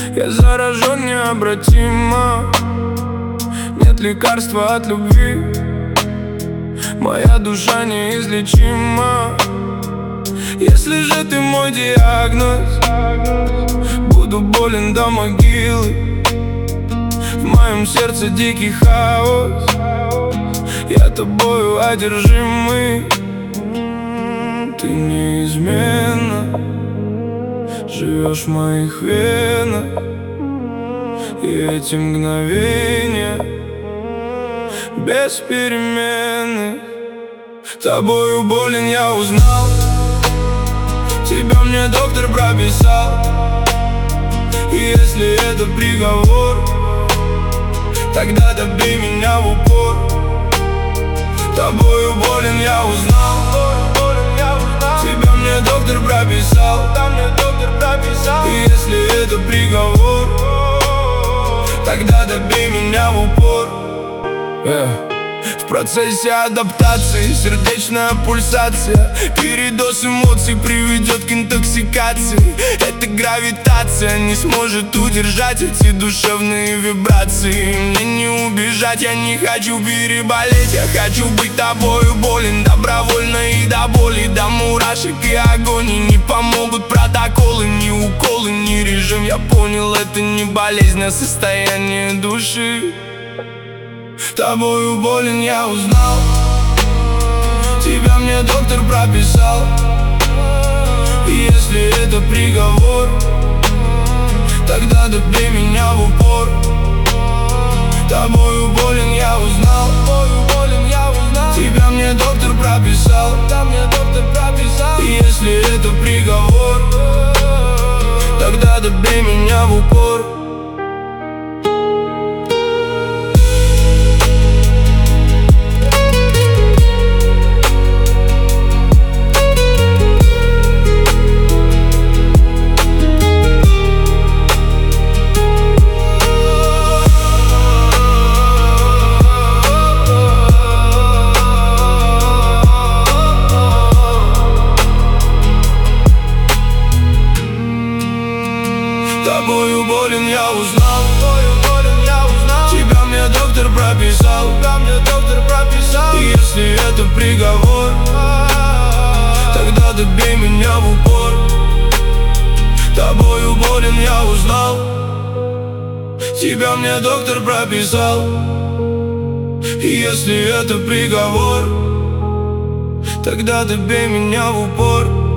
Я заражен необратимо, нет лекарства от любви. Моя душа неизлечима. Если же ты мой диагноз, буду болен до могилы. В моем сердце дикий хаос, я тобою одержимый. Ты неизменно живешь в моих венах, и эти мгновения без перемены. Тобою болен я узнал, тебя мне доктор прописал. И если это приговор, тогда добей меня в упор. Тобою болен я узнал, тебя мне доктор прописал. И если это приговор, тогда добей меня в упор. В процессе адаптации сердечная пульсация, передоз эмоций приведет к интоксикации. Эта гравитация не сможет удержать эти душевные вибрации. Мне не убежать, я не хочу переболеть. Я хочу быть тобою болен добровольно и до боли, до мурашек и агонии. Не помогут протоколы, ни уколы, ни режим. Я понял, это не болезнь, а состояние души. Тобою болен я узнал, тебя мне доктор прописал. И если это приговор, тогда добей меня в упор. Тобою болен я узнал, тебя мне доктор прописал. И если это приговор, тогда добей меня в упор. Тобою болен я узнал, тебя мне доктор прописал. И если это приговор, тогда добей меня в упор. Тобою болен я узнал, тебя мне доктор прописал. И если это приговор, тогда добей меня в упор.